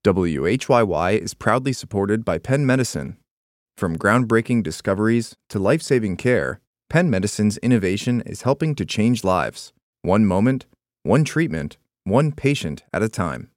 WHYY is proudly supported by Penn Medicine. From groundbreaking discoveries to life-saving care, Penn Medicine's innovation is helping to change lives, one moment, one treatment, one patient at a time.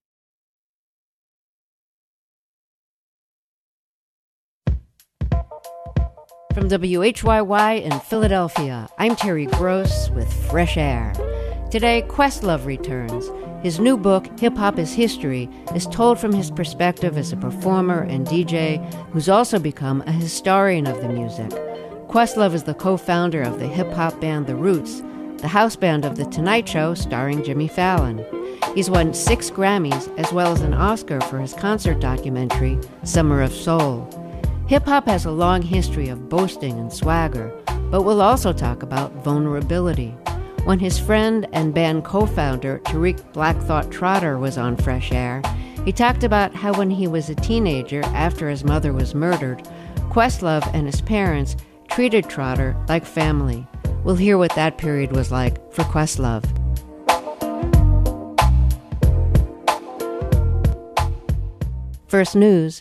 From WHYY in Philadelphia, I'm Terry Gross with Fresh Air. Today, Questlove returns. His new book, Hip Hop is History, is told from his perspective as a performer and DJ who's also become a historian of the music. Questlove is the co-founder of the hip-hop band The Roots, the house band of The Tonight Show starring Jimmy Fallon. He's won 6 Grammys as well as an Oscar for his concert documentary, Summer of Soul. Hip-hop has a long history of boasting and swagger, but we'll also talk about vulnerability. When his friend and band co-founder Tariq Black Thought Trotter was on Fresh Air, he talked about how when he was a teenager after his mother was murdered, Questlove and his parents treated Trotter like family. We'll hear what that period was like for Questlove. First news.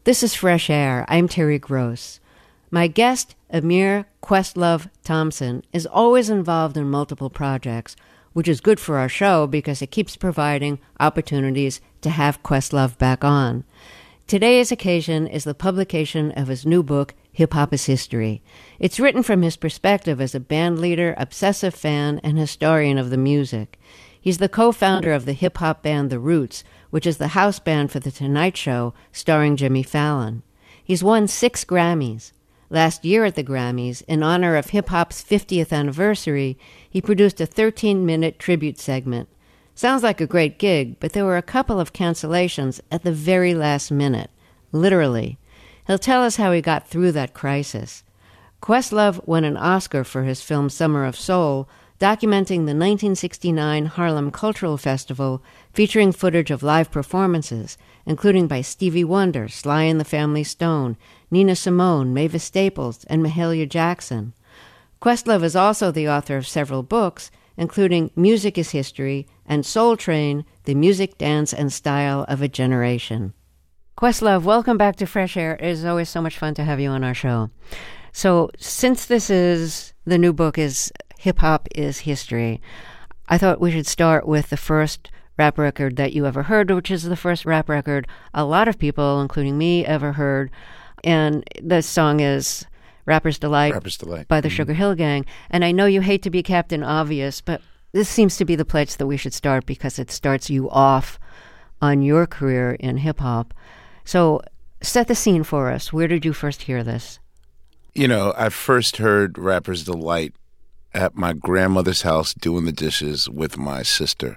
This is Fresh Air. I'm Terry Gross. My guest, Amir Questlove Thompson, is always involved in multiple projects, which is good for our show because it keeps providing opportunities to have Questlove back on. Today's occasion is the publication of his new book, Hip Hop is History. It's written from his perspective as a band leader, obsessive fan, and historian of the music. He's the co-founder of the hip-hop band The Roots, which is the house band for The Tonight Show, starring Jimmy Fallon. He's won 6 Grammys. Last year at the Grammys, in honor of hip-hop's 50th anniversary, he produced a 13-minute tribute segment. Sounds like a great gig, but there were a couple of cancellations at the very last minute. Literally. He'll tell us how he got through that crisis. Questlove won an Oscar for his film Summer of Soul, documenting the 1969 Harlem Cultural Festival, featuring footage of live performances, including by Stevie Wonder, Sly and the Family Stone, Nina Simone, Mavis Staples, and Mahalia Jackson. Questlove is also the author of several books, including Music is History and Soul Train, The Music, Dance, and Style of a Generation. Questlove, welcome back to Fresh Air. It is always so much fun to have you on our show. So since the new book is Hip Hop is History, I thought we should start with the first rap record that you ever heard, which is the first rap record a lot of people, including me, ever heard. And the song is Rapper's Delight, by the Sugar Hill Gang. And I know you hate to be Captain Obvious, but this seems to be the place that we should start because it starts you off on your career in hip-hop. So set the scene for us. Where did you first hear this? You know, I first heard Rapper's Delight at my grandmother's house doing the dishes with my sister.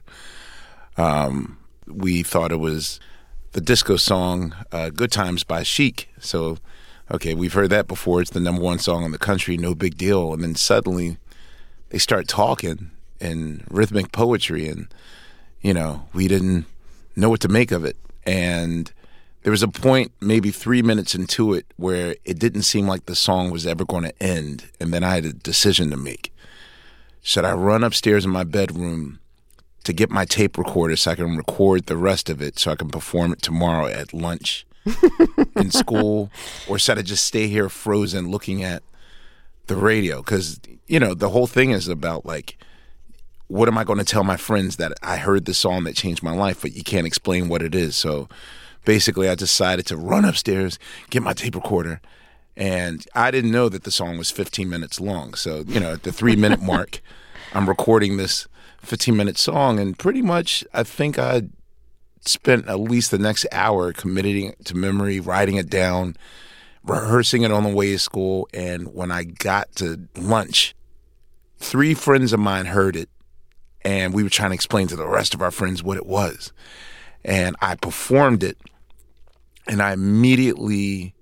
We thought it was the disco song, Good Times by Chic. So, okay, we've heard that before. It's the number 1 song in the country, no big deal. And then suddenly they start talking in rhythmic poetry and, you know, we didn't know what to make of it. And there was a point maybe 3 minutes into it where it didn't seem like the song was ever going to end. And then I had a decision to make. Should I run upstairs in my bedroom to get my tape recorder so I can record the rest of it so I can perform it tomorrow at lunch in school? Or should I just stay here frozen looking at the radio? Because, you know, the whole thing is about, like, what am I going to tell my friends that I heard the song that changed my life, but you can't explain what it is? So basically I decided to run upstairs, get my tape recorder, and I didn't know that the song was 15 minutes long. So, you know, at the 3-minute mark, I'm recording this 15-minute song, and pretty much I think I spent at least the next hour committing it to memory, writing it down, rehearsing it on the way to school. And when I got to lunch, 3 friends of mine heard it, and we were trying to explain to the rest of our friends what it was. And I performed it, and I immediately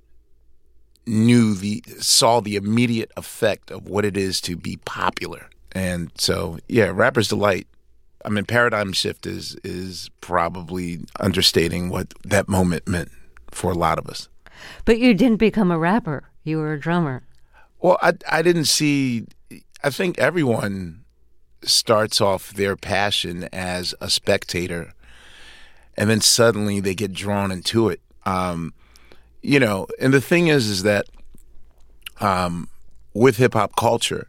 saw the immediate effect of what it is to be popular. And so, yeah, Rapper's Delight, I mean, paradigm shift is probably understating what that moment meant for a lot of us. But you didn't become a rapper. You were a drummer. Well, I didn't see, I think everyone starts off their passion as a spectator, and then suddenly they get drawn into it. You know, and the thing is that with hip-hop culture,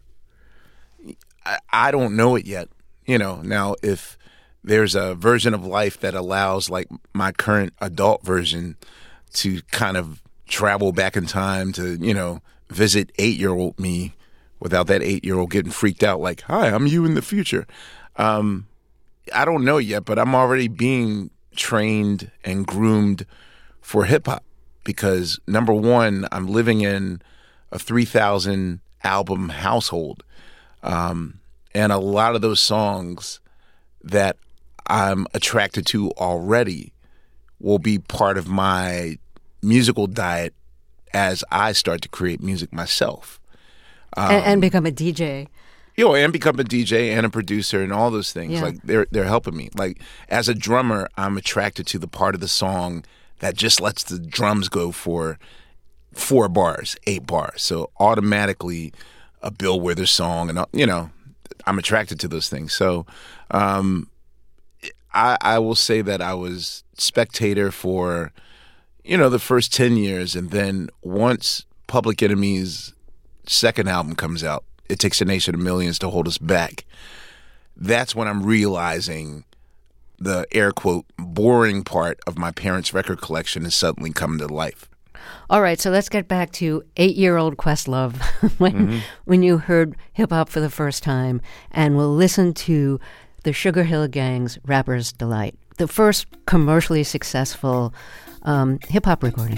I don't know it yet. You know, now if there's a version of life that allows, like, my current adult version to kind of travel back in time to, you know, visit 8-year-old me without that 8-year-old getting freaked out like, hi, I'm you in the future. I don't know yet, but I'm already being trained and groomed for hip-hop because, number one, I'm living in a 3,000 album household. And a lot of those songs that I'm attracted to already will be part of my musical diet as I start to create music myself. And become a DJ. You know, and become a DJ and a producer and all those things. Yeah. Like, they're helping me. Like, as a drummer, I'm attracted to the part of the song that just lets the drums go for 4 bars, 8 bars. So automatically a Bill Withers song, and, you know, I'm attracted to those things. So I will say that I was spectator for, the first 10 years, and then once Public Enemy's second album comes out, It Takes a Nation of Millions to Hold Us Back, that's when I'm realizing the air quote boring part of my parents' record collection is suddenly coming to life. All right, so let's get back to 8-year-old Questlove when you heard hip-hop for the first time, and we'll listen to the Sugar Hill Gang's Rapper's Delight, the first commercially successful hip-hop recording.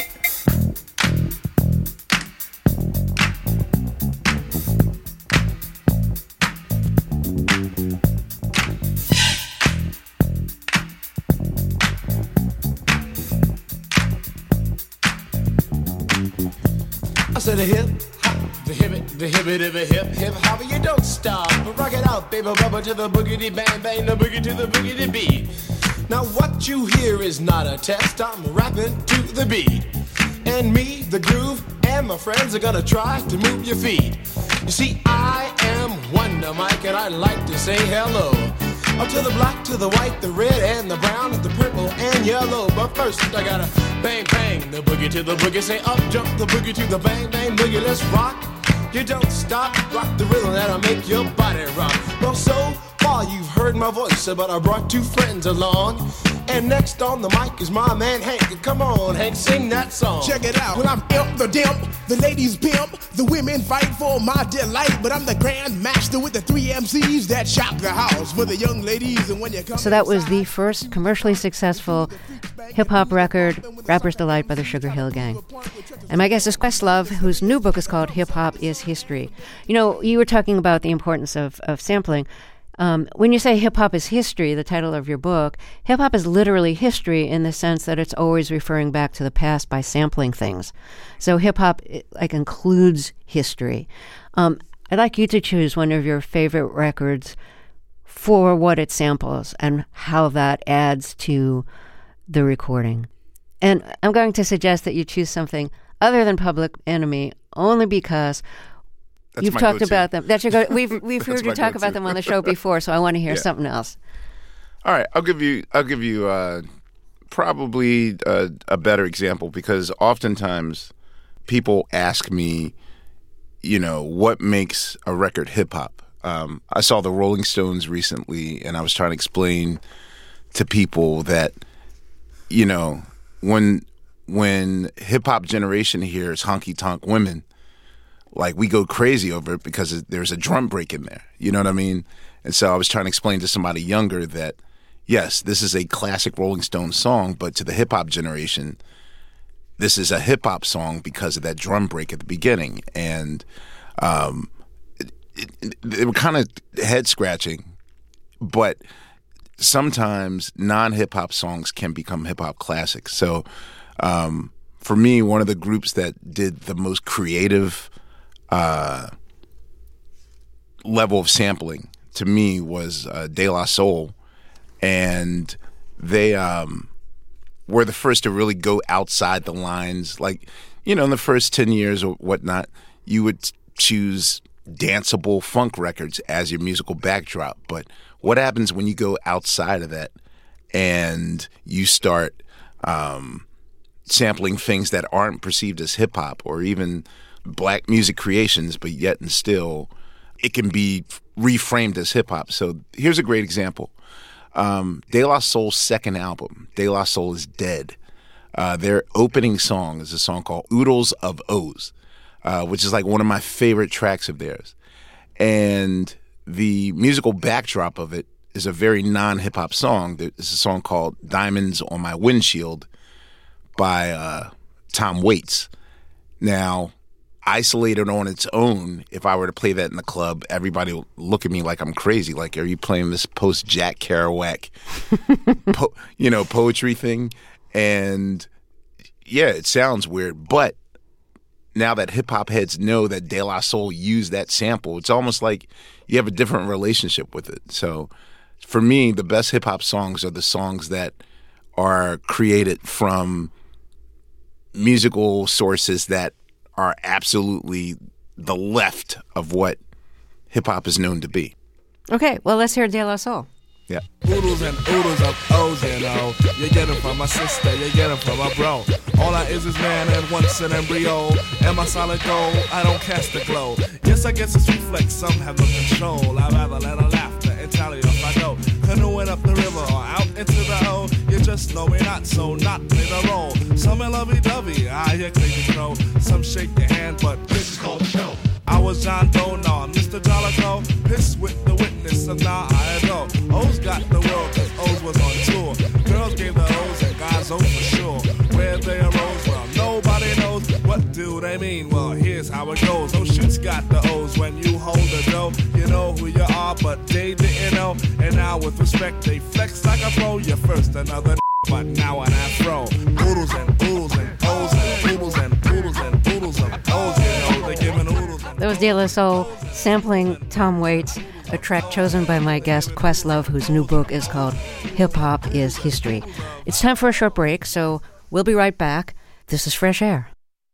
I said a hip hop, the hip hop, you don't stop, but rock it out, baby, rubber to the boogity bang bang, the boogie to the boogity beat. Now what you hear is not a test, I'm rapping to the beat. And me, the groove, and my friends are gonna try to move your feet. You see, I am Wonder Mike, and I'd like to say hello. Up to the black, to the white, the red, and the brown, the purple, and yellow. But first, I gotta bang, bang, the boogie to the boogie. Say up, jump the boogie to the bang, bang, boogie. Let's rock. You don't stop, rock the rhythm that'll make your body rock. Well, so far you've heard my voice, but I brought two friends along. And next on the mic is my man Hank. Come on, Hank, sing that song. Check it out. Well, I'm imp the dimp, the ladies pimp, the women fight for my delight. But I'm the grand master with the 3 MCs that shock the house for the young ladies. And when you come, so that was the first commercially successful hip-hop record, Rapper's Delight by the Sugar Hill Gang. And my guest is Questlove, whose new book is called Hip Hop is History. You were talking about the importance of sampling. When you say hip-hop is history, the title of your book, hip-hop is literally history in the sense that it's always referring back to the past by sampling things. So hip-hop includes history. I'd like you to choose one of your favorite records for what it samples and how that adds to the recording. And I'm going to suggest that you choose something other than Public Enemy only because you've talked about them. That's your we've heard you talk about them on the show before, so I want to hear something else. All right, I'll give you probably a better example, because oftentimes people ask me, what makes a record hip hop. I saw the Rolling Stones recently, and I was trying to explain to people that, when hip hop generation hears honky tonk women, like, we go crazy over it because there's a drum break in there. You know what I mean? And so I was trying to explain to somebody younger that, yes, this is a classic Rolling Stones song, but to the hip-hop generation, this is a hip-hop song because of that drum break at the beginning. And they were kind of head-scratching, but sometimes non-hip-hop songs can become hip-hop classics. So for me, one of the groups that did the most creative level of sampling to me was De La Soul, and they were the first to really go outside the lines. Like, in the first 10 years or whatnot, you would choose danceable funk records as your musical backdrop. But what happens when you go outside of that and you start sampling things that aren't perceived as hip hop or even black music creations, but yet and still it can be reframed as hip hop? So here's a great example. De La Soul's second album, De La Soul is Dead. Their opening song is a song called Oodles of O's, which is like one of my favorite tracks of theirs. And the musical backdrop of it is a very non-hip hop song. It's a song called Diamonds on My Windshield by Tom Waits. Now, isolated on its own, if I were to play that in the club, everybody will look at me like I'm crazy. Like, are you playing this post-Jack Kerouac, poetry thing? And yeah, it sounds weird. But now that hip-hop heads know that De La Soul used that sample, it's almost like you have a different relationship with it. So for me, the best hip-hop songs are the songs that are created from musical sources that are absolutely the left of what hip-hop is known to be. Okay, well, let's hear De La Soul. Yeah. Oodles and oodles of O's, You get them from my sister, you get them from my bro. All I is man and once an embryo. Am I solid gold? I don't cast a glow. Yes, I guess it's reflex, some have no control. I'd rather let her laughter and tally if I go canoeing up the river or out into the O. You just know me not, so not in a roll. Some are lovey-dovey, I hear crazy throw. Some shake your hand, but this is called a show. I was John Doe, nah, Mr. Jollico. Pissed with the witness of now I adore. O's got the world, cause O's was on tour. Girls gave the O's and guys O for sure. Where they arose, well, nobody knows. What do they mean? Well, here's how it goes. Oh, shoots got the O's when you hold the dough. You know who you are, but they didn't know. And now with respect, they flex like a pro. You're first another but now an afro. Oodles and oodles and O's and oodles and oodles and oodles of O's. You know, they're giving oodles. That was De La Soul sampling Tom Waits, a track chosen by my guest Questlove, whose new book is called Hip Hop is History. It's time for a short break, so we'll be right back. This is Fresh Air.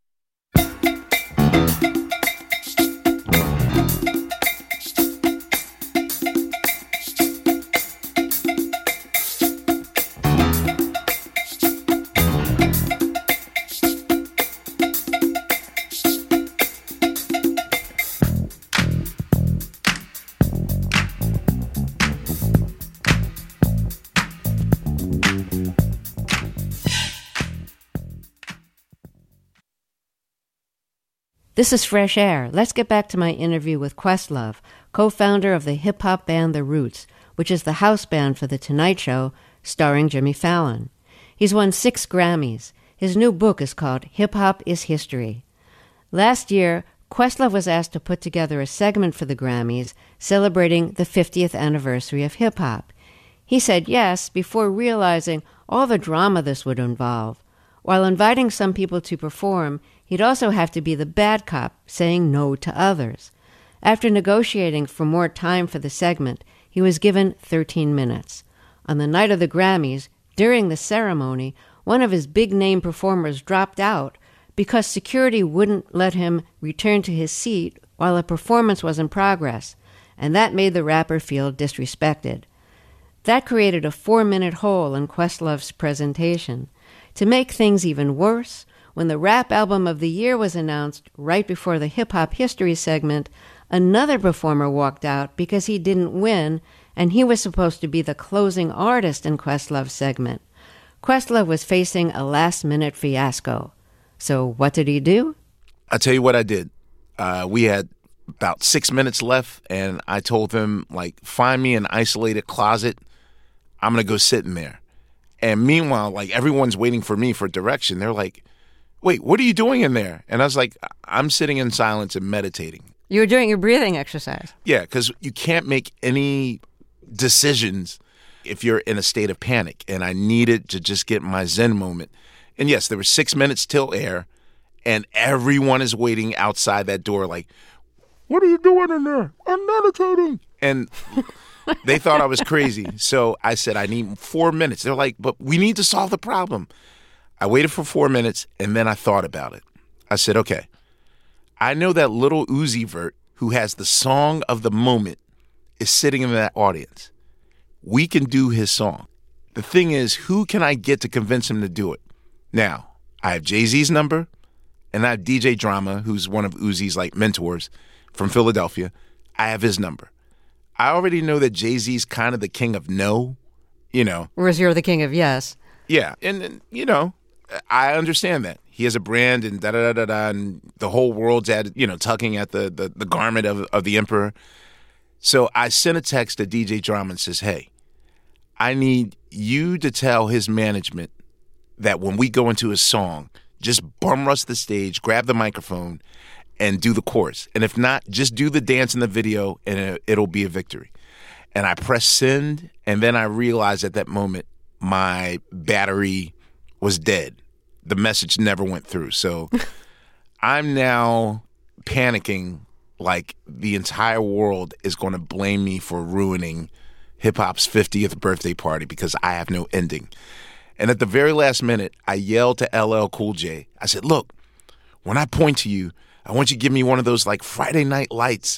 This is Fresh Air. Let's get back to my interview with Questlove, co-founder of the hip-hop band The Roots, which is the house band for The Tonight Show, starring Jimmy Fallon. He's won 6 Grammys. His new book is called Hip Hop is History. Last year, Questlove was asked to put together a segment for the Grammys celebrating the 50th anniversary of hip-hop. He said yes before realizing all the drama this would involve. While inviting some people to perform, he'd also have to be the bad cop, saying no to others. After negotiating for more time for the segment, he was given 13 minutes. On the night of the Grammys, during the ceremony, one of his big-name performers dropped out because security wouldn't let him return to his seat while a performance was in progress, and that made the rapper feel disrespected. That created a 4-minute hole in Questlove's presentation. To make things even worse, when the Rap Album of the Year was announced right before the Hip Hop History segment, another performer walked out because he didn't win, and he was supposed to be the closing artist in Questlove's segment. Questlove was facing a last-minute fiasco. So what did he do? I'll tell you what I did. We had about 6 minutes left, and I told them, find me an isolated closet. I'm going to go sit in there. And meanwhile, everyone's waiting for me for direction. They're like, wait, what are you doing in there? And I was like, I'm sitting in silence and meditating. You were doing your breathing exercise. Yeah, because you can't make any decisions if you're in a state of panic. And I needed to just get my Zen moment. And yes, there were 6 minutes till air, and everyone is waiting outside that door like, what are you doing in there? I'm meditating. And they thought I was crazy. So I said, I need 4 minutes. They're like, but we need to solve the problem. I waited for 4 minutes, and then I thought about it. I said, okay, I know that little Uzi Vert who has the song of the moment is sitting in that audience. We can do his song. The thing is, who can I get to convince him to do it? Now, I have Jay-Z's number, and I have DJ Drama, who's one of Uzi's mentors from Philadelphia. I have his number. I already know that Jay-Z's kind of the king of no, Whereas you're the king of yes. Yeah, and I understand that. He has a brand and da-da-da-da-da, and the whole world's tugging at the garment of the emperor. So I sent a text to DJ Drama and says, hey, I need you to tell his management that when we go into his song, just bum rush the stage, grab the microphone, and do the chorus. And if not, just do the dance in the video, and it'll be a victory. And I pressed send, and then I realized at that moment my battery was dead. The message never went through. So I'm now panicking like the entire world is going to blame me for ruining hip-hop's 50th birthday party because I have no ending. And at the very last minute, I yelled to LL Cool J. I said, look, when I point to you, I want you to give me one of those Friday Night Lights,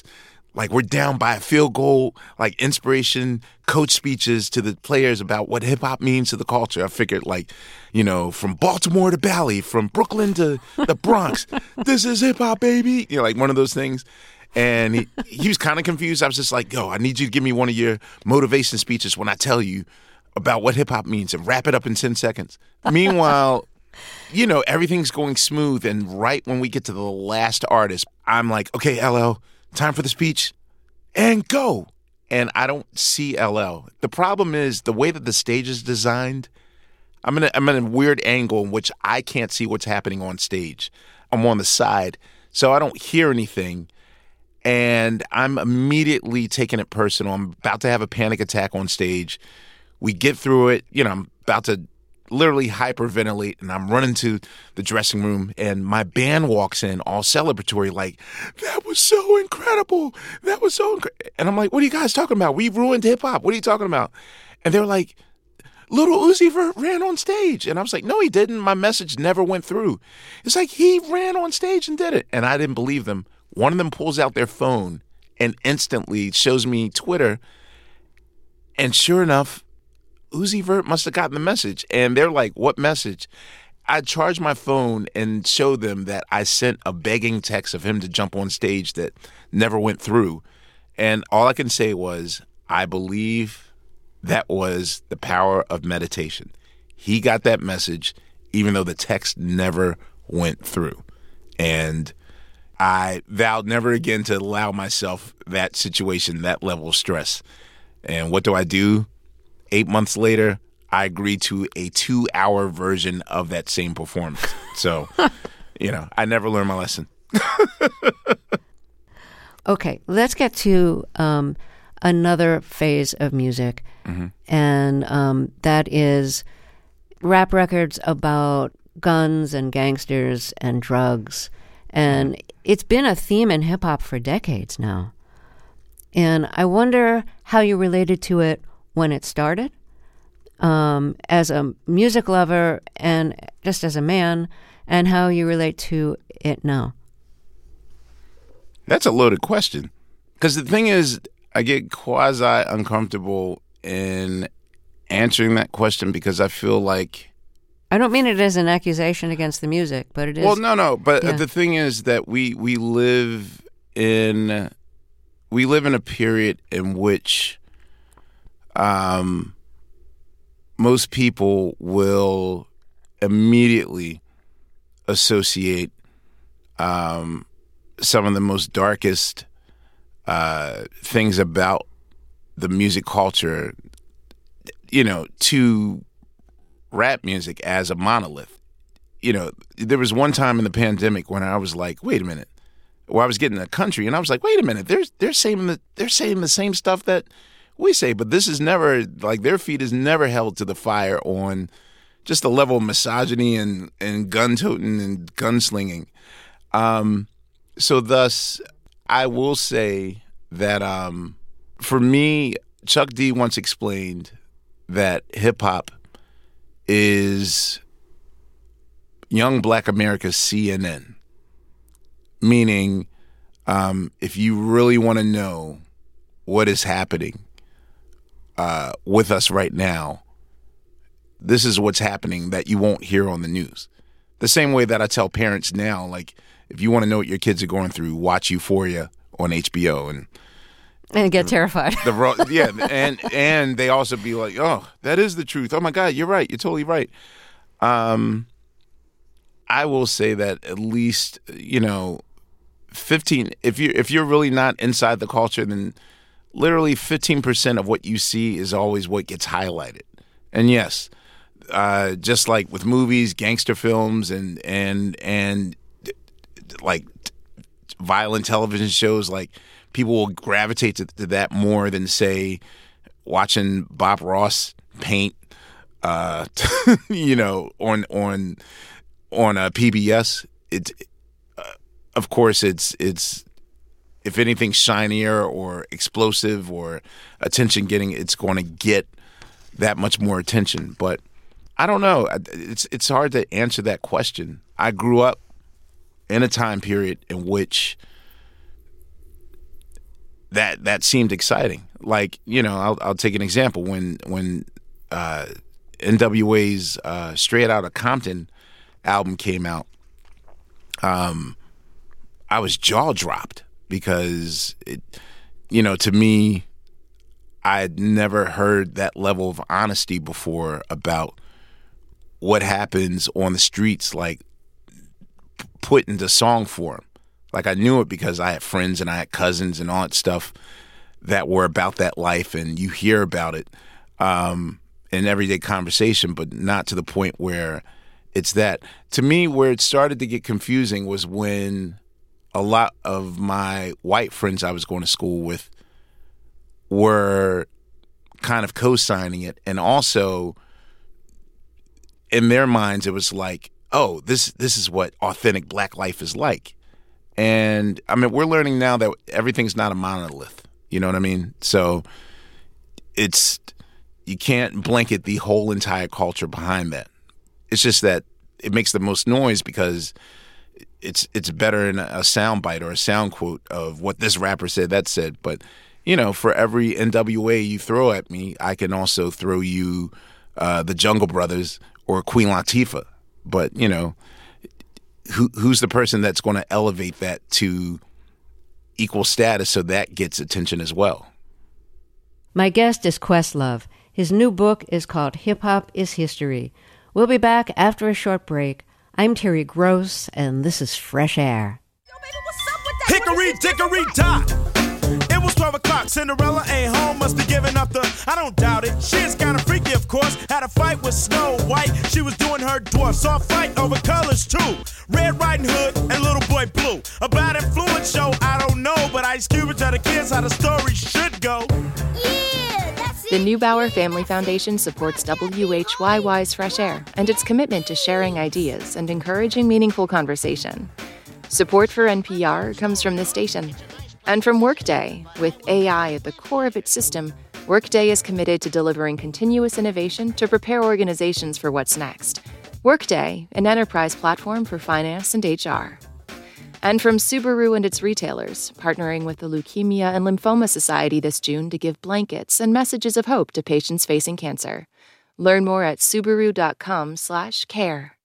Like, we're down by a field goal, like inspiration, coach speeches to the players about what hip hop means to the culture. I figured, like, you know, from Baltimore to Bali, from Brooklyn to the Bronx, this is hip hop, baby. You know, like one of those things. And he was kind of confused. I was just like, yo, I need you to give me one of your motivation speeches when I tell you about what hip hop means and wrap it up in 10 seconds. Meanwhile, you know, everything's going smooth. And right when we get to the last artist, I'm like, okay, LL, time for the speech and go. And I don't see LL. The problem is the way that the stage is designed. I'm in a weird angle in which I can't see what's happening on stage. I'm on the side, so I don't hear anything. And I'm immediately taking it personal. I'm about to have a panic attack on stage. We get through it. You know, I'm about to literally hyperventilate, and I'm running to the dressing room, and my band walks in all celebratory, like, that was so incredible. That was so incredible. And I'm like, what are you guys talking about? We ruined hip-hop. What are you talking about? And they're like, Little Uzi Vert ran on stage. And I was like, no, he didn't. My message never went through. It's like, he ran on stage and did it. And I didn't believe them. One of them pulls out their phone and instantly shows me Twitter. And sure enough, Uzi Vert must have gotten the message. And they're like, what message? I charged my phone and showed them that I sent a begging text of him to jump on stage that never went through. And all I can say was, I believe that was the power of meditation. He got that message, even though the text never went through. And I vowed never again to allow myself that situation, that level of stress. And what do? 8 months later, I agreed to a 2-hour version of that same performance. So, you know, I never learned my lesson. Okay, let's get to another phase of music. Mm-hmm. And that is rap records about guns and gangsters and drugs. And it's been a theme in hip-hop for decades now. And I wonder how you related to it when it started, as a music lover and just as a man, and how you relate to it now. That's a loaded question. Because the thing is, I get quasi-uncomfortable in answering that question because I feel like... I don't mean it as an accusation against the music, but it is... Well, no. But the thing is that we live in a period in which most people will immediately associate some of the most darkest things about the music culture, you know, to rap music as a monolith. You know, there was one time in the pandemic when I was like, wait a minute, where I was getting a country and I was like, wait a minute, they're saying the same stuff that we say, but this is never, like, their feet is never held to the fire on just the level of misogyny and gun toting and gunslinging. So thus, I will say that for me, Chuck D once explained that hip hop is young Black America's CNN. Meaning, if you really want to know what is happening with us right now, this is what's happening that you won't hear on the news. The same way that I tell parents now, like, if you want to know what your kids are going through, watch Euphoria on HBO and get terrified. And they also be like, oh, that is the truth. Oh my God, you're right. You're totally right. I will say that at least, you know, 15. If you're really not inside the culture, then literally 15% of what you see is always what gets highlighted. And yes, just like with movies, gangster films, and like violent television shows, like, people will gravitate to that more than, say, watching Bob Ross paint, you know, on a PBS. Of course, it's if anything shinier or explosive or attention getting, it's going to get that much more attention. But I don't know. It's hard to answer that question. I grew up in a time period in which that seemed exciting. Like, you know, I'll take an example. When NWA's Straight Outta Compton album came out, I was jaw dropped because to me, I had never heard that level of honesty before about what happens on the streets, like put into song form. Like, I knew it because I had friends and I had cousins and all that stuff that were about that life, and you hear about it in everyday conversation, but not to the point where it's that. To me, where it started to get confusing was when a lot of my white friends I was going to school with were kind of co-signing it, and also in their minds it was like, oh, this is what authentic black life is like. And I mean, we're learning now that everything's not a monolith. You know what I mean? So you can't blanket the whole entire culture behind that. It's just that it makes the most noise because it's better in a sound bite or a sound quote of what this rapper said, that said. But, you know, for every NWA you throw at me, I can also throw you the Jungle Brothers or Queen Latifah. But, you know, who's the person that's going to elevate that to equal status so that gets attention as well? My guest is Questlove. His new book is called Hip Hop is History. We'll be back after a short break. I'm Terry Gross, and this is Fresh Air. Yo, baby, what's up with that? Hickory dickory dock. It was 12 o'clock. Cinderella ain't home, must have given up the... I don't doubt it. She's kind of freaky, of course. Had a fight with Snow White. She was doing her dwarf. Saw a fight over colors, too. Red Riding Hood and Little Boy Blue. A bad influence show, I don't know. But Ice Cube would tell the kids how the story should go. Yeah, that's it. The Neubauer Family Foundation supports WHYY's Fresh Air and its commitment to sharing ideas and encouraging meaningful conversation. Support for NPR comes from this station. And from Workday, with AI at the core of its system, Workday is committed to delivering continuous innovation to prepare organizations for what's next. Workday, an enterprise platform for finance and HR. And from Subaru and its retailers, partnering with the Leukemia and Lymphoma Society this June to give blankets and messages of hope to patients facing cancer. Learn more at Subaru.com/care.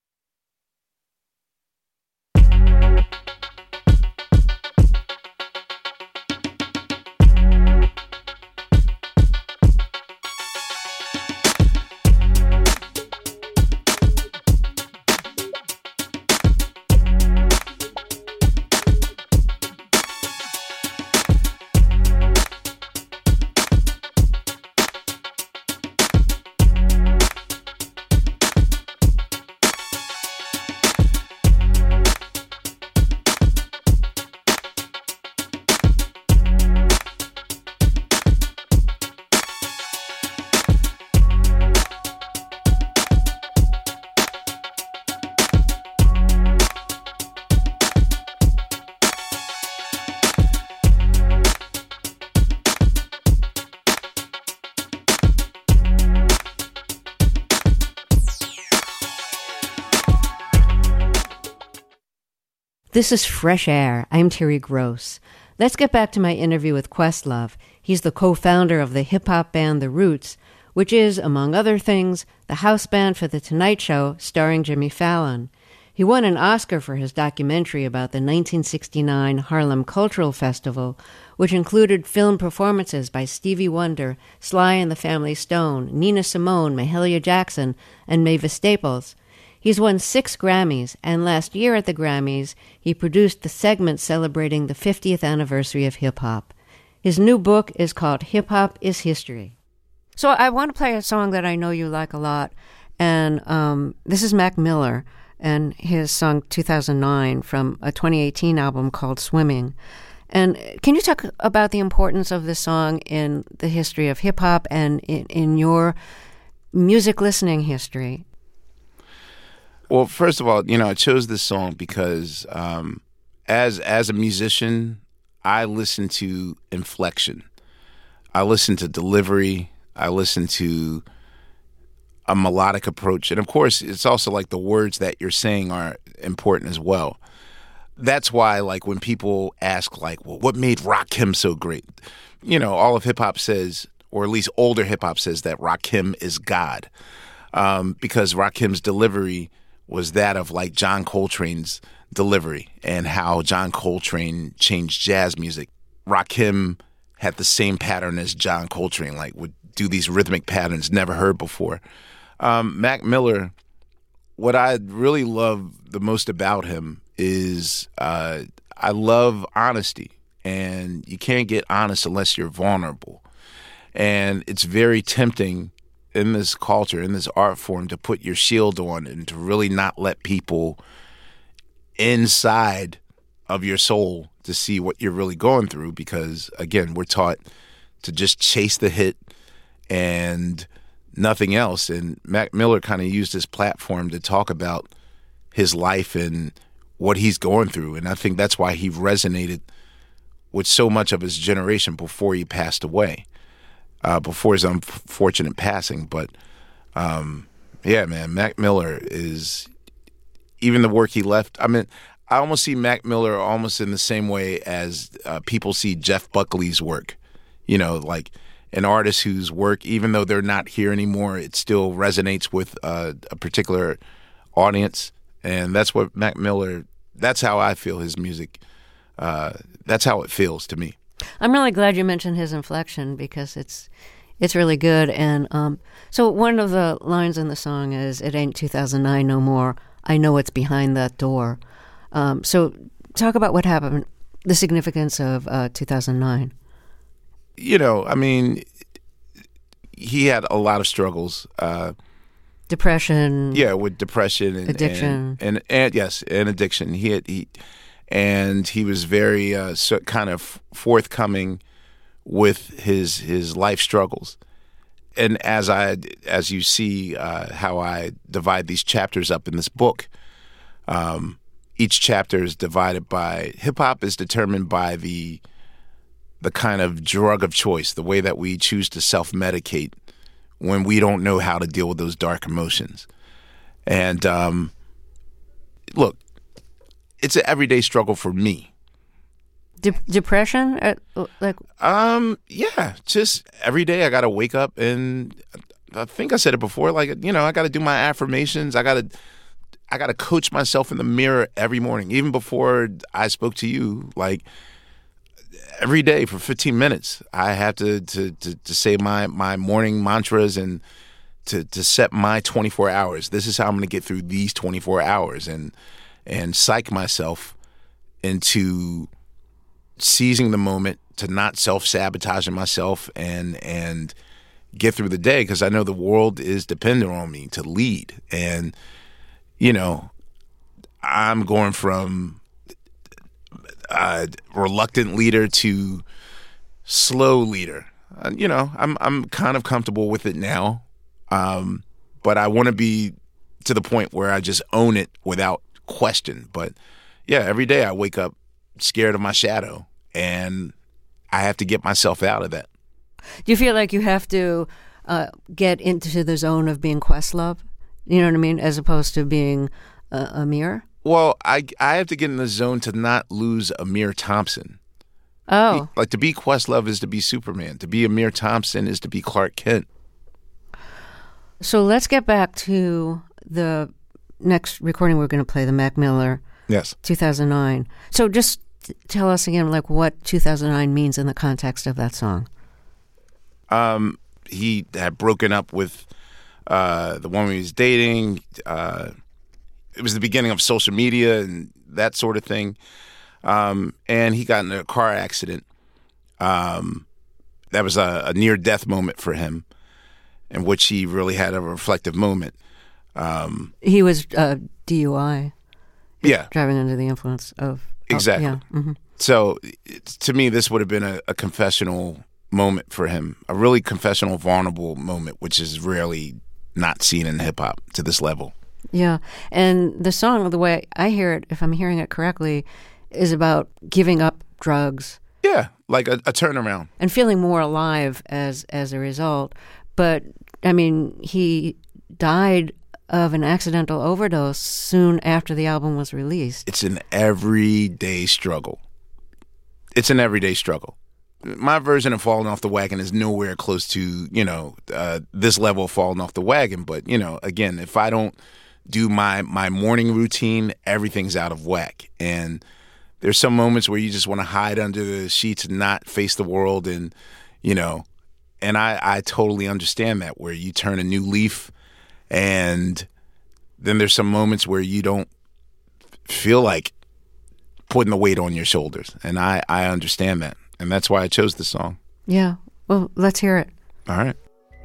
This is Fresh Air. I'm Terry Gross. Let's get back to my interview with Questlove. He's the co-founder of the hip-hop band The Roots, which is, among other things, the house band for The Tonight Show starring Jimmy Fallon. He won an Oscar for his documentary about the 1969 Harlem Cultural Festival, which included film performances by Stevie Wonder, Sly and the Family Stone, Nina Simone, Mahalia Jackson, and Mavis Staples. He's won 6 Grammys, and last year at the Grammys, he produced the segment celebrating the 50th anniversary of hip-hop. His new book is called Hip Hop is History. So I want to play a song that I know you like a lot, and this is Mac Miller and his song 2009 from a 2018 album called Swimming. And can you talk about the importance of this song in the history of hip-hop and in your music listening history? Well, first of all, I chose this song because as a musician, I listen to inflection. I listen to delivery. I listen to a melodic approach. And of course, it's also like the words that you're saying are important as well. that's why, like, when people ask, like, well, what made Rakim so great? You know, all of hip hop says, or at least older hip hop says, that Rakim is God, because Rakim's delivery was that of like John Coltrane's delivery, and how John Coltrane changed jazz music. Rakim had the same pattern as John Coltrane, like would do these rhythmic patterns never heard before. Mac Miller, what I really love the most about him is I love honesty, and you can't get honest unless you're vulnerable. And it's very tempting in this culture, in this art form, to put your shield on and to really not let people inside of your soul to see what you're really going through, because, again, we're taught to just chase the hit and nothing else. And Mac Miller kind of used his platform to talk about his life and what he's going through. And I think that's why he resonated with so much of his generation before he passed away, before his unfortunate passing. But, yeah, man, Mac Miller is, even the work he left, I mean, I almost see Mac Miller almost in the same way as people see Jeff Buckley's work. You know, like an artist whose work, even though they're not here anymore, it still resonates with a particular audience. And that's what Mac Miller, that's how I feel his music. That's how it feels to me. I'm really glad you mentioned his inflection, because it's really good. And so one of the lines in the song is, "It ain't 2009 no more. I know what's behind that door." So talk about what happened, the significance of 2009. You know, I mean, he had a lot of struggles. Depression. Yeah, with depression and addiction, and yes, and addiction. He was very kind of forthcoming with his life struggles. And as you see how I divide these chapters up in this book, each chapter is divided by, hip hop is determined by the kind of drug of choice, the way that we choose to self-medicate when we don't know how to deal with those dark emotions. And look, it's an everyday struggle for me. Depression? Yeah, just every day I got to wake up, and I think I said it before, like, you know, I got to do my affirmations. I got to coach myself in the mirror every morning, even before I spoke to you. Like, every day for 15 minutes, I have to say my morning mantras and to set my 24 hours. This is how I'm going to get through these 24 hours, and psych myself into seizing the moment, to not self-sabotaging myself and get through the day, because I know the world is dependent on me to lead. And, you know, I'm going from reluctant leader to slow leader. You know, I'm kind of comfortable with it now, but I want to be to the point where I just own it without question. But yeah, every day I wake up scared of my shadow, and I have to get myself out of that. Do you feel like you have to get into the zone of being Questlove? You know what I mean? As opposed to being Amir? Well, I have to get in the zone to not lose Amir Thompson. Oh. Like, to be Questlove is to be Superman. To be Amir Thompson is to be Clark Kent. So let's get back to the next recording we're going to play, the Mac Miller. Yes. 2009. So just tell us again, like, what 2009 means in the context of that song. He had broken up with the woman he was dating. It was the beginning of social media and that sort of thing. And he got in a car accident. That was a near-death moment for him, in which he really had a reflective moment. He was DUI. Yeah. Driving under the influence of... Exactly. Yeah. Mm-hmm. So, to me, this would have been a confessional moment for him, a really confessional, vulnerable moment, which is rarely not seen in hip-hop to this level. Yeah. And the song, the way I hear it, if I'm hearing it correctly, is about giving up drugs. Yeah, like a turnaround. And feeling more alive as a result. But, I mean, he died of an accidental overdose soon after the album was released. It's an everyday struggle. It's an everyday struggle. My version of falling off the wagon is nowhere close to, this level of falling off the wagon. But, again, if I don't do my morning routine, everything's out of whack. And there's some moments where you just want to hide under the sheets and not face the world. And, and I totally understand that, where you turn a new leaf. And then there's some moments where you don't feel like putting the weight on your shoulders. And I understand that. And that's why I chose this song. Yeah. Well, let's hear it. All right.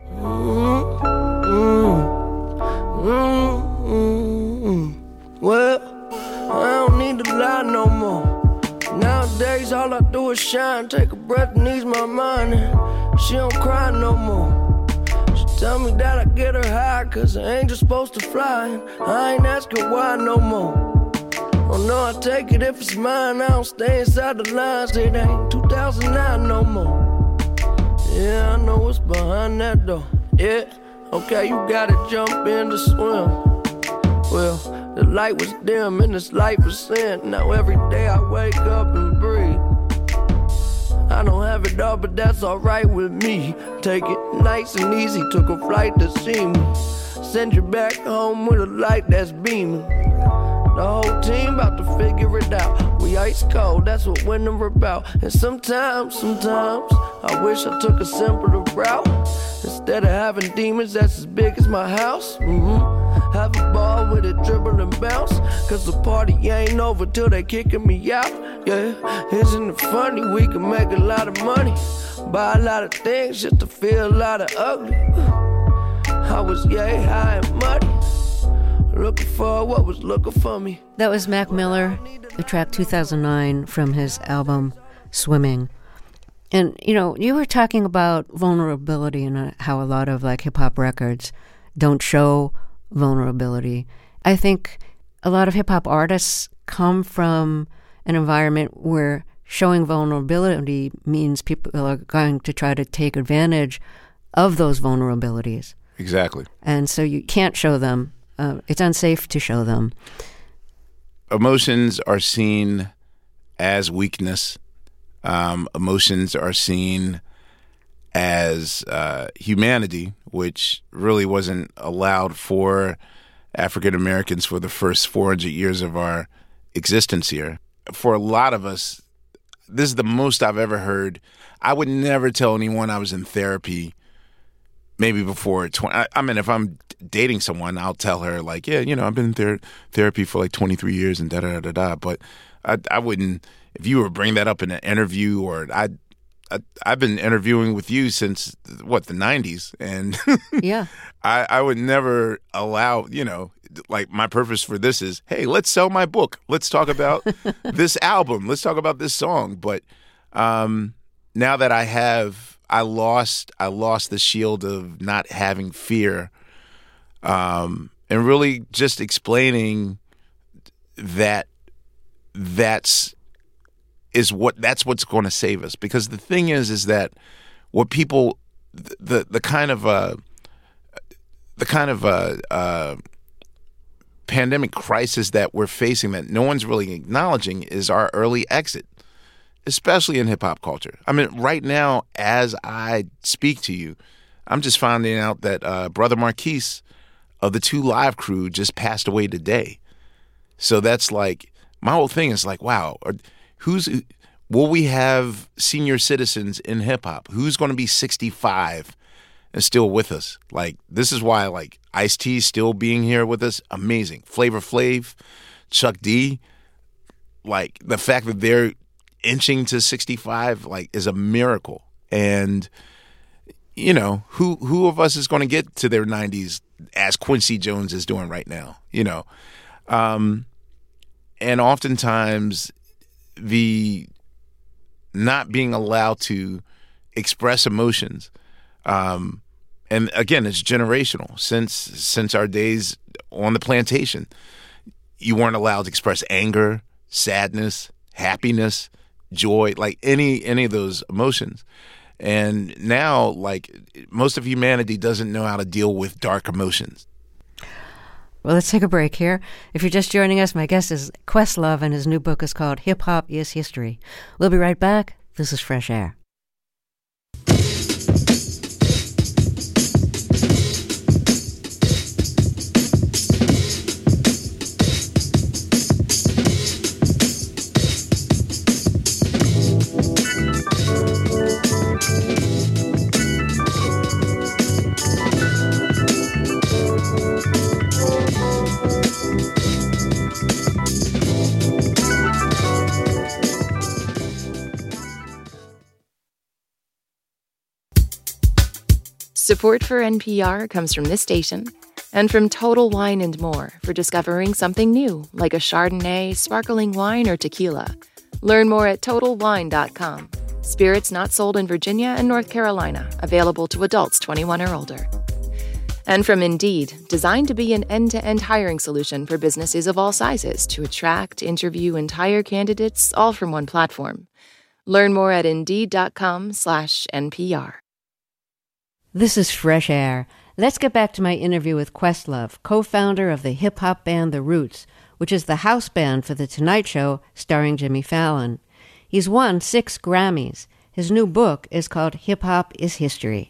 Well, I don't need to lie no more. Nowadays, all I do is shine, take a breath and ease my mind. And she don't cry no more. She tell me that I get her high, cause I ain't just supposed to fly. And I ain't asking why no more. Oh no, I take it if it's mine. I don't stay inside the lines. It ain't 2009 no more. Yeah, I know what's behind that door. Yeah, okay, you gotta jump in to swim. Well, the light was dim and this light was sin. Now every day I wake up and breathe. I don't have it all, but that's alright with me. Take it nice and easy, took a flight to see me. Send you back home with a light that's beaming. The whole team about to figure it out. We ice cold, that's what winter about. And sometimes, I wish I took a simpler route. Instead of having demons that's as big as my house. Have a ball with it, dribble and bounce. Cause the party ain't over till they kicking me out. Yeah, isn't it funny? We can make a lot of money, buy a lot of things just to feel a lot of ugly. I was yay high and muddy, looking for what was looking for me. That was Mac Miller, the track 2009 from his album Swimming. And, you were talking about vulnerability and how a lot of hip-hop records don't show vulnerability. I think a lot of hip-hop artists come from an environment where showing vulnerability means people are going to try to take advantage of those vulnerabilities. Exactly. And so you can't show them. It's unsafe to show them. Emotions are seen as weakness. Emotions are seen as humanity, which really wasn't allowed for African Americans for the first 400 years of our existence here. For a lot of us, this is the most I've ever heard. I would never tell anyone I was in therapy maybe before 20. I mean, if I'm dating someone, I'll tell her I've been in therapy for 23 years and da-da-da-da-da. But I wouldn't, if you were bring that up in an interview, or I've been interviewing with you since, the 90s. And yeah, I would never allow, my purpose for this is, hey, let's sell my book. Let's talk about this album. Let's talk about this song. But now that I lost the shield of not having fear, and really just explaining that's what's going to save us. Because the thing is that what people, the kind of pandemic crisis that we're facing that no one's really acknowledging is our early exit, especially in hip hop culture. I mean, right now, as I speak to you, I'm just finding out that Brother Marquise of the 2 Live crew just passed away today. So that's my whole thing is wow, will we have senior citizens in hip hop? Who's going to be 65 and still with us? This is why Ice-T still being here with us, amazing. Flavor Flav, Chuck D, the fact that they're inching to 65 is a miracle. And who of us is going to get to their 90s as Quincy Jones is doing right now? And oftentimes the not being allowed to express emotions, and again, it's generational. Since our days on the plantation, you weren't allowed to express anger, sadness, happiness, joy, any of those emotions. And now, most of humanity doesn't know how to deal with dark emotions. Well, let's take a break here. If you're just joining us, my guest is Questlove, and his new book is called Hip Hop is History. We'll be right back. This is Fresh Air. Support for NPR comes from this station and from Total Wine & More for discovering something new, like a Chardonnay, sparkling wine, or tequila. Learn more at TotalWine.com. Spirits not sold in Virginia and North Carolina, available to adults 21 or older. And from Indeed, designed to be an end-to-end hiring solution for businesses of all sizes to attract, interview, and hire candidates all from one platform. Learn more at Indeed.com/NPR. This is Fresh Air. Let's get back to my interview with Questlove, co-founder of the hip-hop band The Roots, which is the house band for The Tonight Show starring Jimmy Fallon. He's won 6 Grammys. His new book is called Hip Hop is History.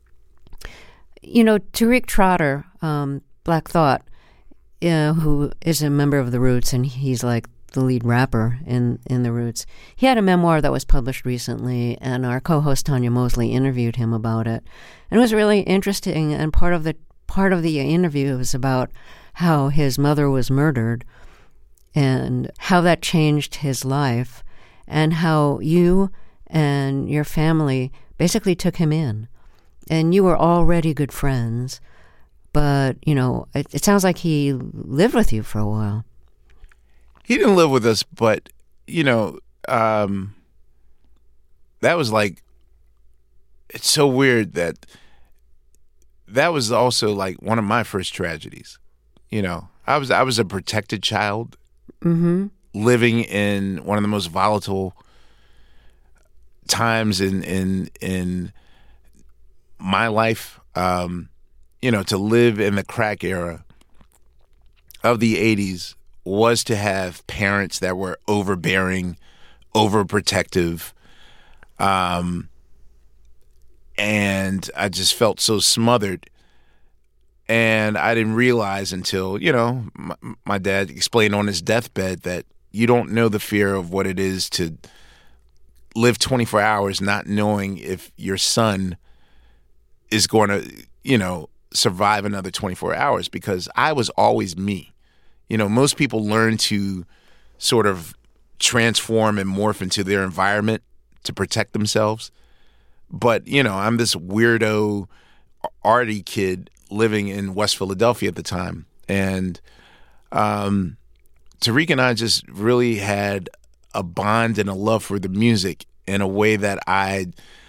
You know, Tariq Trotter, Black Thought, who is a member of The Roots, and he's like the lead rapper in The Roots. He had a memoir that was published recently, and our co-host Tanya Mosley interviewed him about it. And it was really interesting, and part of the interview was about how his mother was murdered and how that changed his life, and how you and your family basically took him in. And you were already good friends, but, you know, it sounds like he lived with you for a while. He didn't live with us, but, you know, that was like, it's so weird that was also like one of my first tragedies. You know, I was a protected child, living in one of the most volatile times in my life. You know, to live in the crack era of the 80s was to have parents that were overbearing, overprotective, and I just felt so smothered. And I didn't realize until, you know, my dad explained on his deathbed that you don't know the fear of what it is to live 24 hours not knowing if your son is going to, you know, survive another 24 hours, because I was always me. You know, most people learn to sort of transform and morph into their environment to protect themselves. But, you know, I'm this weirdo, arty kid living in West Philadelphia at the time. And Tariq and I just really had a bond and a love for the music in a way that I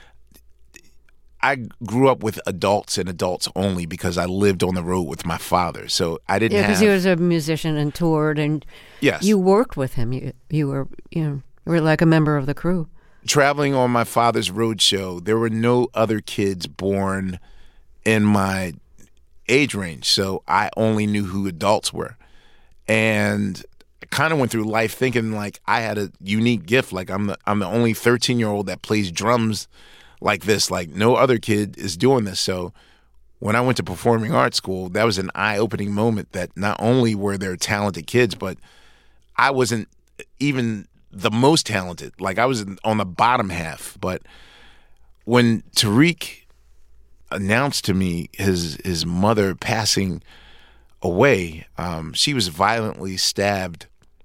grew up with adults and adults only because I lived on the road with my father. So I didn't have... Yeah, because he was a musician and toured, and yes, you worked with him. You were like a member of the crew. Traveling on my father's road show, there were no other kids born in my age range, so I only knew who adults were. And I kind of went through life thinking like I had a unique gift, like I'm the only 13-year-old that plays drums like this, like no other kid is doing this. So when I went to performing arts school, that was an eye-opening moment that not only were there talented kids, but I wasn't even the most talented. Like I was on the bottom half. But when Tariq announced to me his mother passing away, she was violently stabbed,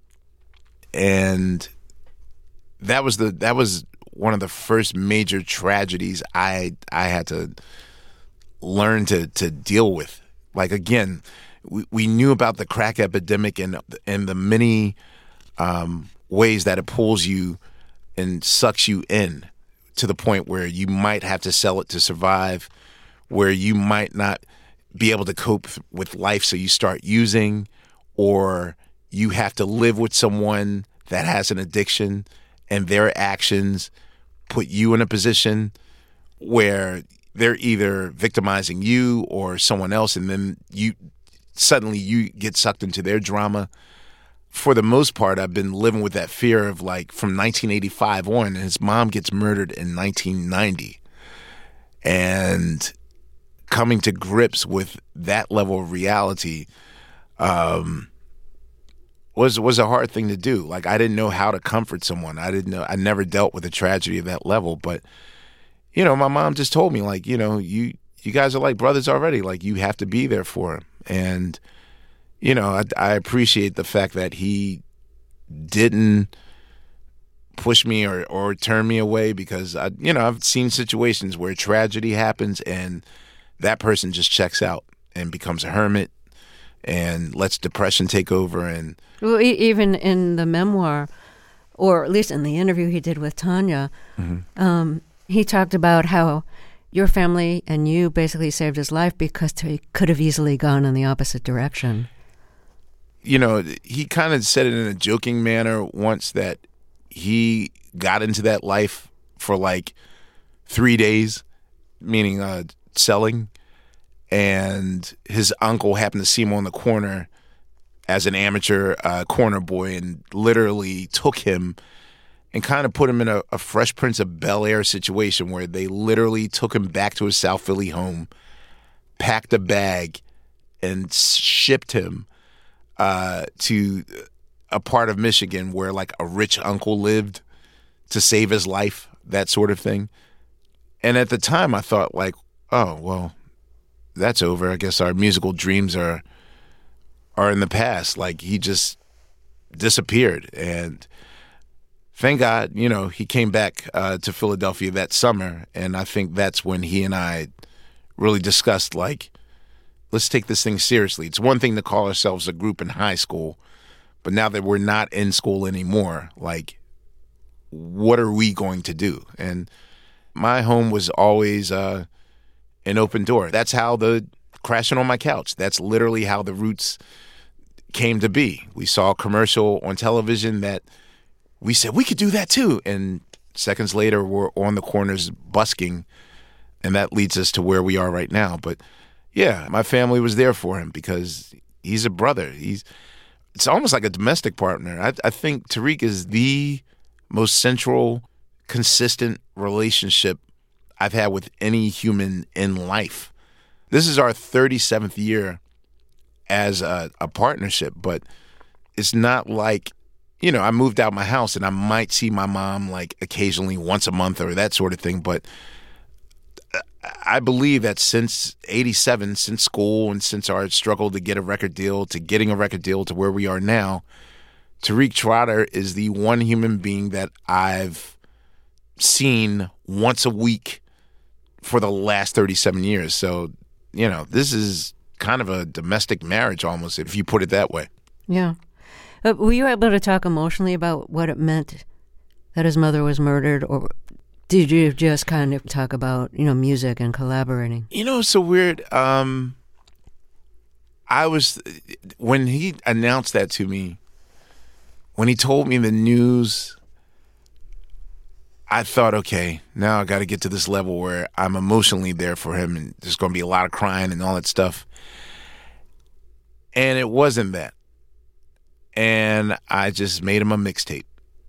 and that was one of the first major tragedies I had to learn to deal with. Like, again, we knew about the crack epidemic and the many ways that it pulls you and sucks you in to the point where you might have to sell it to survive, where you might not be able to cope with life, so you start using, or you have to live with someone that has an addiction and their actions put you in a position where they're either victimizing you or someone else, and then suddenly you get sucked into their drama. For the most part, I've been living with that fear of like from 1985 on, his mom gets murdered in 1990. And coming to grips with that level of reality was a hard thing to do. Like, I didn't know how to comfort someone. I never dealt with a tragedy of that level. But, you know, my mom just told me, like, you know, you guys are like brothers already. Like, you have to be there for him. And, you know, I appreciate the fact that he didn't push me or turn me away, because, I've seen situations where tragedy happens and that person just checks out and becomes a hermit and lets depression take over. And well, even in the memoir, or at least in the interview he did with Tanya, he talked about how your family and you basically saved his life because he could have easily gone in the opposite direction. You know, he kind of said it in a joking manner once that he got into that life for like 3 days, meaning selling, and his uncle happened to see him on the corner as an amateur corner boy and literally took him and kind of put him in a Fresh Prince of Bel-Air situation where they literally took him back to his South Philly home, packed a bag, and shipped him to a part of Michigan where like a rich uncle lived to save his life, that sort of thing. And at the time I thought like, oh, well, that's over. I guess our musical dreams are in the past. Like, he just disappeared. And thank God, you know, he came back to Philadelphia that summer. And I think that's when he and I really discussed, like, let's take this thing seriously. It's one thing to call ourselves a group in high school, but now that we're not in school anymore, like, what are we going to do? And my home was always an open door. That's how the crashing on my couch, that's literally how the roots came to be. We saw a commercial on television that we said, we could do that too. And seconds later, we're on the corners busking, and that leads us to where we are right now. But yeah, my family was there for him because he's a brother. It's almost like a domestic partner. I think Tariq is the most central, consistent relationship I've had with any human in life. This is our 37th year as a partnership, but it's not like, you know, I moved out my house and I might see my mom like occasionally once a month or that sort of thing, but I believe that since 87, since school and since our struggle to get a record deal, to getting a record deal to where we are now, Tariq Trotter is the one human being that I've seen once a week for the last 37 years. So, you know, this is kind of a domestic marriage almost, if you put it that way. Yeah. Were you able to talk emotionally about what it meant that his mother was murdered, or did you just kind of talk about, you know, music and collaborating? You know, it's so weird. When he announced that to me, when he told me the news, I thought, okay, now I got to get to this level where I'm emotionally there for him, and there's going to be a lot of crying and all that stuff. And it wasn't that. And I just made him a mixtape.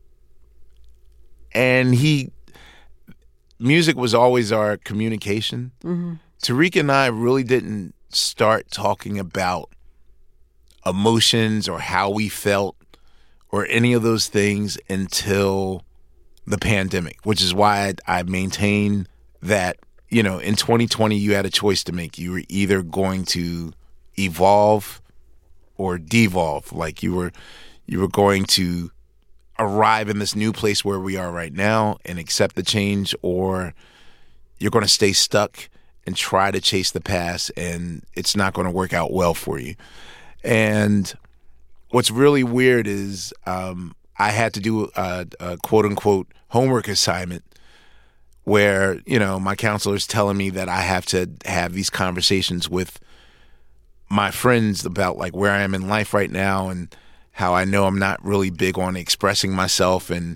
And music was always our communication. Mm-hmm. Tariq and I really didn't start talking about emotions or how we felt or any of those things until the pandemic, which is why I maintain that, you know, in 2020, you had a choice to make. You were either going to evolve or devolve. Like you were going to arrive in this new place where we are right now and accept the change, or you're going to stay stuck and try to chase the past, and it's not going to work out well for you. And what's really weird is I had to do a quote-unquote homework assignment where, you know, my counselor's telling me that I have to have these conversations with my friends about, like, where I am in life right now and how I know I'm not really big on expressing myself and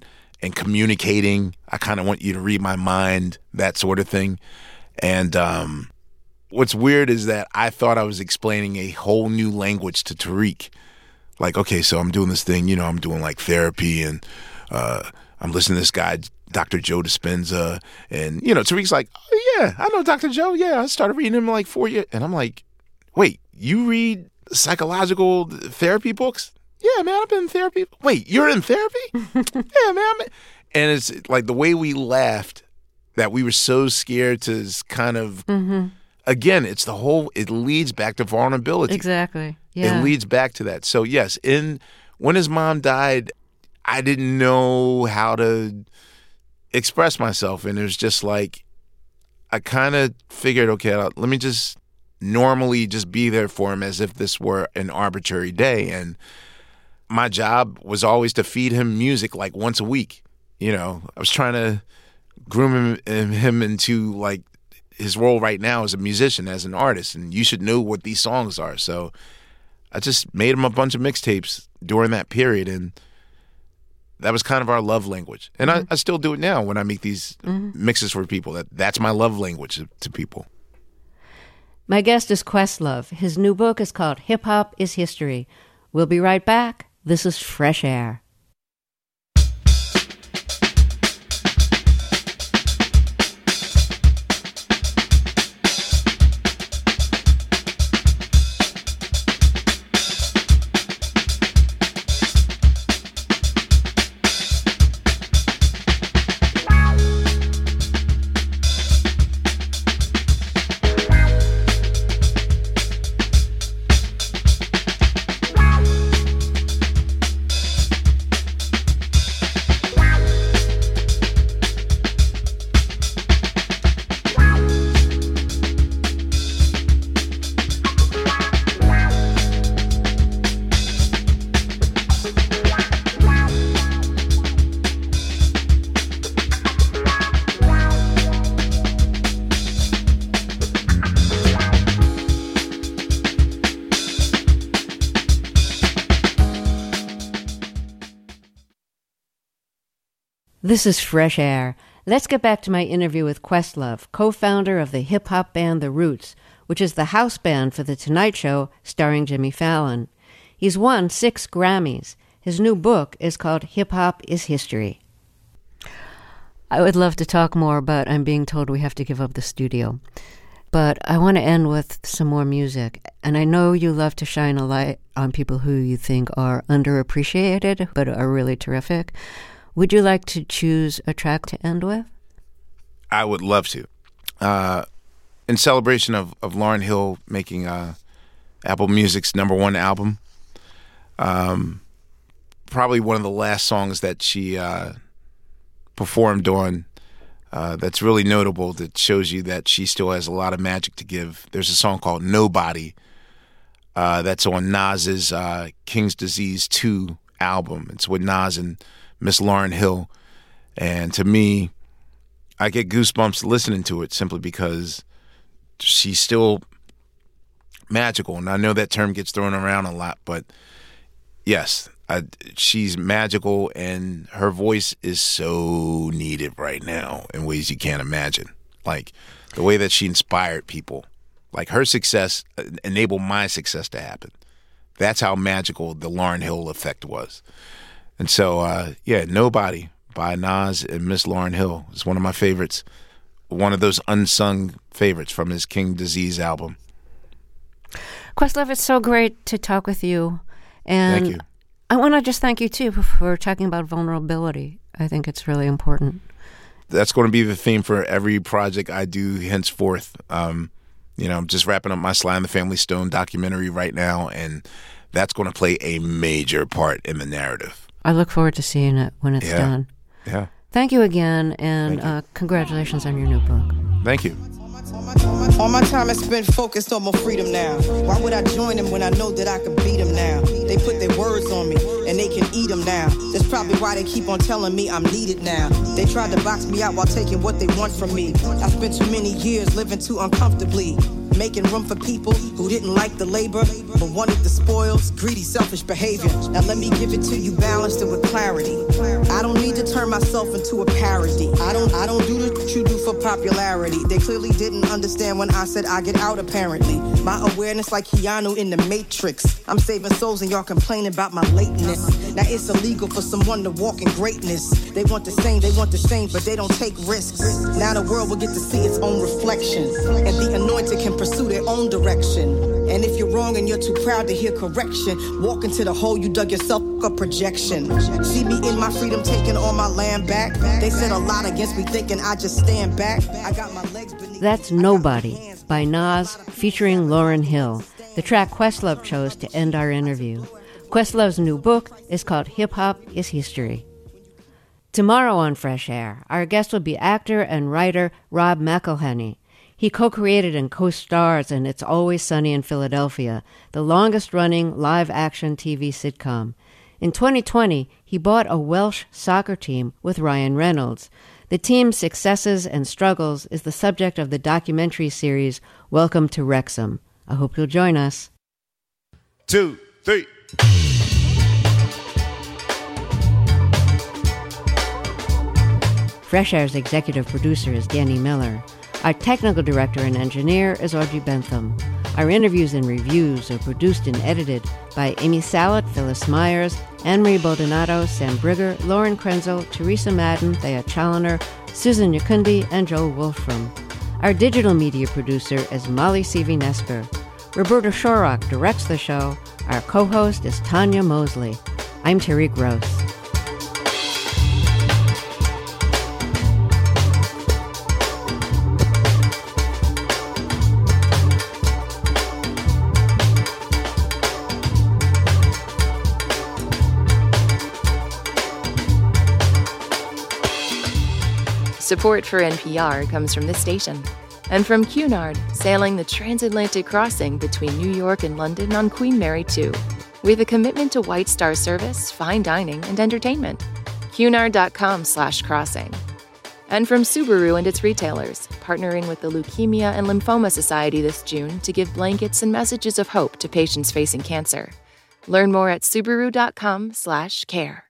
communicating. I kind of want you to read my mind, that sort of thing. And what's weird is that I thought I was explaining a whole new language to Tariq. Like, okay, so I'm doing this thing, I'm doing like therapy, and I'm listening to this guy, Dr. Joe Dispenza, and, Tariq's like, oh, yeah, I know Dr. Joe. Yeah, I started reading him like 4 years. And I'm like, wait, you read psychological therapy books? Yeah, man, I've been in therapy. Wait, you're in therapy? Yeah, man. And it's like the way we laughed, that we were so scared to kind of, again, it leads back to vulnerability. Exactly. Yeah. It leads back to that. So yes, when his mom died, I didn't know how to express myself. And it was just like, I kind of figured, okay, let me just normally just be there for him as if this were an arbitrary day. And my job was always to feed him music like once a week. I was trying to groom him into like his role right now as a musician, as an artist. And you should know what these songs are. So I just made him a bunch of mixtapes during that period, and that was kind of our love language. And I still do it now when I make these mixes for people. That's my love language to people. My guest is Questlove. His new book is called Hip Hop is History. We'll be right back. This is Fresh Air. This is Fresh Air. Let's get back to my interview with Questlove, co-founder of the hip-hop band The Roots, which is the house band for The Tonight Show starring Jimmy Fallon. He's won 6 Grammys. His new book is called Hip Hop is History. I would love to talk more, but I'm being told we have to give up the studio. But I want to end with some more music. And I know you love to shine a light on people who you think are underappreciated, but are really terrific. Would you like to choose a track to end with? I would love to. In celebration of Lauryn Hill making Apple Music's #1 album, probably one of the last songs that she performed on that's really notable, that shows you that she still has a lot of magic to give. There's a song called Nobody that's on Nas's King's Disease 2 album. It's with Nas and Miss Lauryn Hill. And to me, I get goosebumps listening to it simply because she's still magical. And I know that term gets thrown around a lot, but yes, she's magical, and her voice is so needed right now in ways you can't imagine. Like the way that she inspired people, like her success enabled my success to happen. That's how magical the Lauryn Hill effect was. And so, Nobody by Nas and Miss Lauryn Hill is one of my favorites, one of those unsung favorites from his King Disease album. Questlove, it's so great to talk with you. And thank you. I want to just thank you, too, for talking about vulnerability. I think it's really important. That's going to be the theme for every project I do henceforth. I'm just wrapping up my Sly and the Family Stone documentary right now, and that's going to play a major part in the narrative. I look forward to seeing it when it's done. Yeah. Thank you again, and congratulations on your new book. Thank you. All my time is spent focused on my freedom now. Why would I join them when I know that I can beat them now? They put their words on me, and they can eat them now. That's probably why they keep on telling me I'm needed now. They tried to box me out while taking what they want from me. I spent too many years living too uncomfortably, making room for people who didn't like the labor. but wanted the spoils, greedy, selfish behavior. Now let me give it to you balanced and with clarity. I don't need to turn myself into a parody. I don't do what you do for popularity. They clearly didn't understand when I said I get out apparently. My awareness like Keanu in the Matrix. I'm saving souls and y'all complaining about my lateness. Now it's illegal for someone to walk in greatness. They want the same, but they don't take risks. Now the world will get to see its own reflection, and the anointed can pursue their own direction. And if you're wrong and you're too proud to hear correction, walk into the hole you dug yourself a projection. See me in my freedom taking all my land back. They said a lot against me thinking I just stand back. I got my legs beneath. That's Nobody by Nas featuring Lauryn Hill, the track Questlove chose to end our interview. Questlove's new book is called Hip Hop is History. Tomorrow on Fresh Air, our guest will be actor and writer Rob McElhenney. He co-created and co-stars in It's Always Sunny in Philadelphia, the longest-running live-action TV sitcom. In 2020, he bought a Welsh soccer team with Ryan Reynolds. The team's successes and struggles is the subject of the documentary series Welcome to Wrexham. I hope you'll join us. 2, 3. Fresh Air's executive producer is Danny Miller. Our technical director and engineer is Audrey Bentham. Our interviews and reviews are produced and edited by Amy Sallet, Phyllis Myers, Anne-Marie Baldonado, Sam Brigger, Lauren Krenzel, Teresa Madden, Thea Challoner, Susan Yakundi, and Joel Wolfram. Our digital media producer is Molly Seavey-Nesper. Roberta Shorrock directs the show. Our co-host is Tanya Mosley. I'm Terry Gross. Support for NPR comes from this station and from Cunard, sailing the transatlantic crossing between New York and London on Queen Mary 2, with a commitment to White Star service, fine dining, and entertainment. Cunard.com/crossing. And from Subaru and its retailers, partnering with the Leukemia and Lymphoma Society this June to give blankets and messages of hope to patients facing cancer. Learn more at Subaru.com/care.